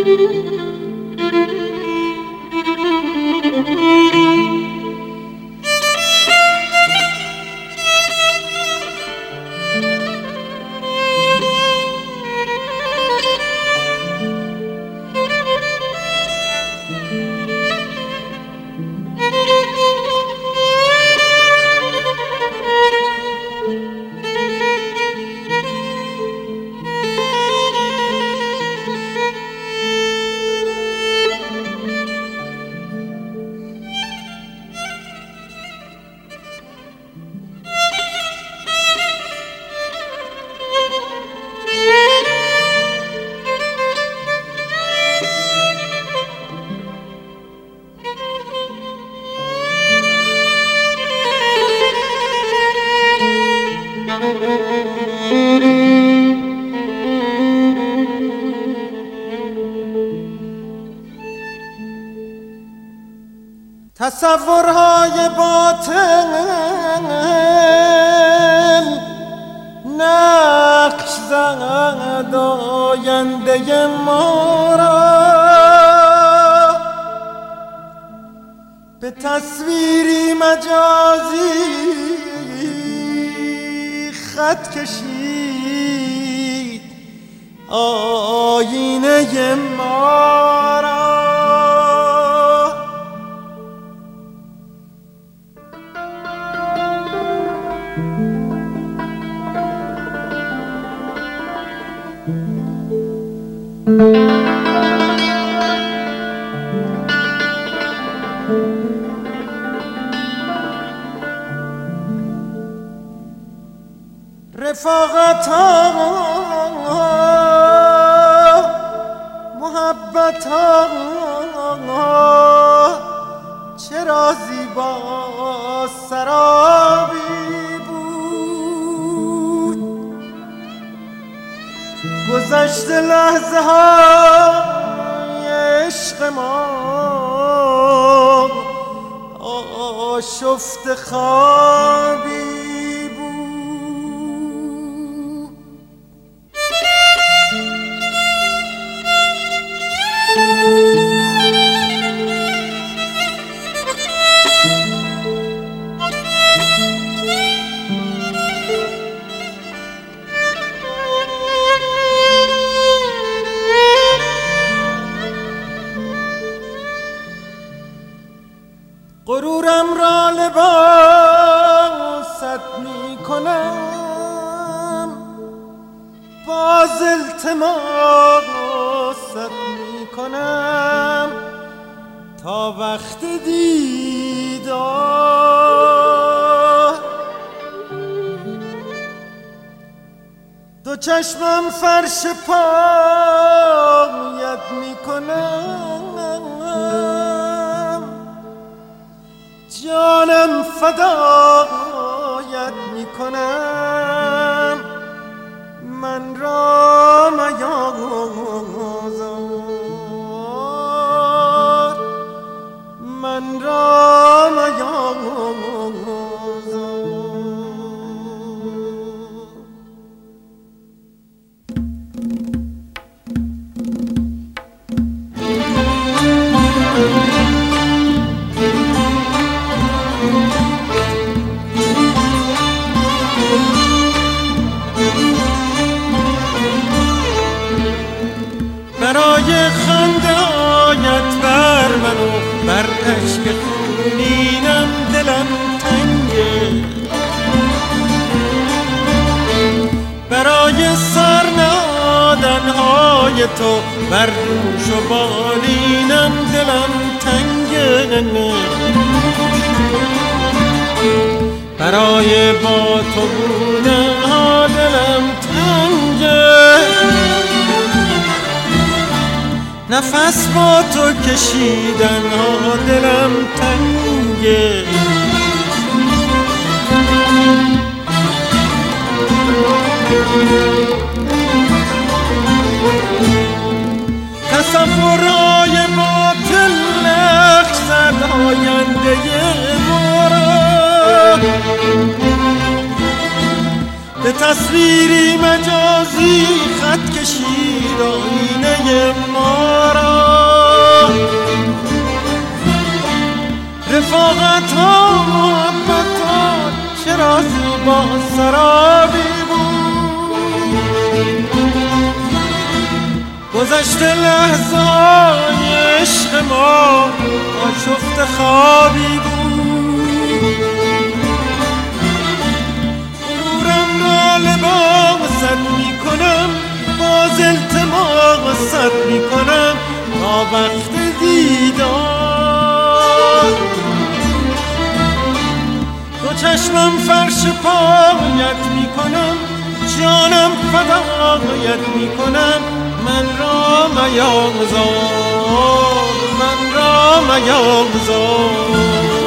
تصورهای باطن نقش زد آینده ما را، به تصویری مجازی خط کشید آینه ما را. رفاقت ها، محبت ها چرا زیبا سرابی بود، گذشت لحظه های عشق ما آشفت خوابی. غرورم را لباست می کنم، باز التماست می کنم تا وقت دیدار. دو چشمم فرش پایت می کنم، جانم فدایت می کنم، من را میازار، من را میازار. برای خنده آیت بر من و بر اشک خونینم دلم تنگه، برای سر نهادن های تو بر دوش و بالینم دلم تنگه، برای با تو بودن ها دلم تنگه، نفس با تو کشیدن ها دلم تنگه. تصورهای باطل نقش زد آینده ما را، به تصویری مجازی خط کشید آینه ما را. رفاقت‌ها محبت‌ها چرا زیبا سرابی بود. گذشته لحظه های عشق ما آشفت خوابی بود. غرورم را لباست میکنم، باز التماست میکنم تا وقت دیدار. دو چشمم فرش پایت میکنم، جانم فدایت میکنم، من را میازار، من را میازار.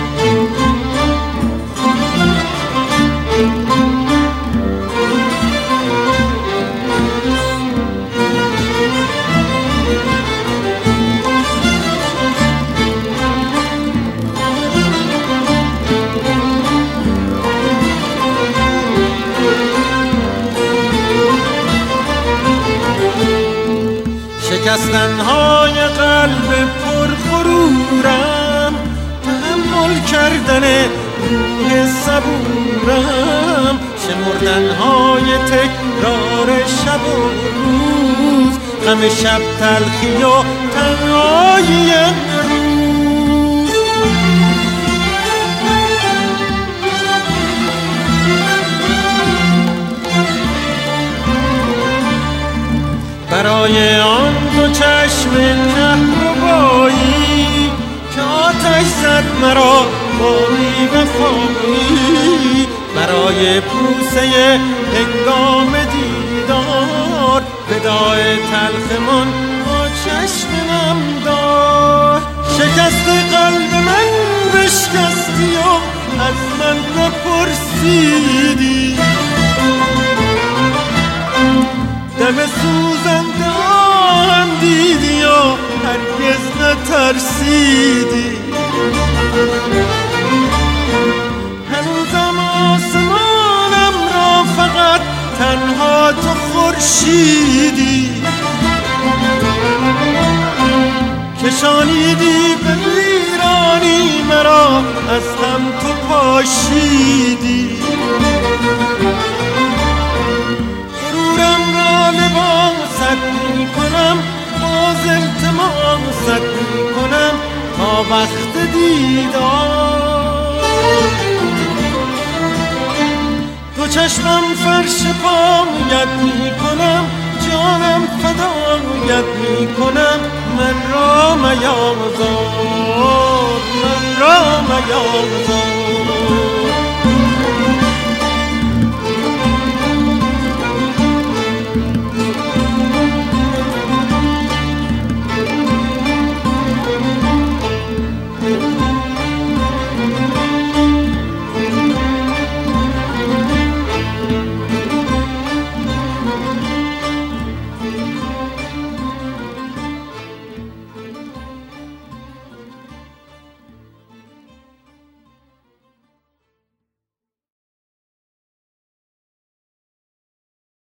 شکستن‌های قلب پرغرورم، تحمل کردن روح صبورم، شمردن‌های تکرار شب و روز، غم شب تلخی و تنهایی روز. برای آن دو چشم کهربایی که آتش زد مرا با بی‌وفایی، برای بوسه هنگام دیدار وداع تلخمان با چشم نم دار. شکست قلب من بشکستی و از من نپرسیدی، دم سوزنده هم دیدی و هرگز نترسیدی. هنوزم آسمانم را فقط تنها تو خورشیدی، کشانیدی به ویرانی مرا از هم تو پاشیدی. لباست میکنم، باز التماست میکنم تا وقت دیدار. دو چشمم فرش پایت میکنم، جانم فدایت میکنم، من را میازار، من را میازار.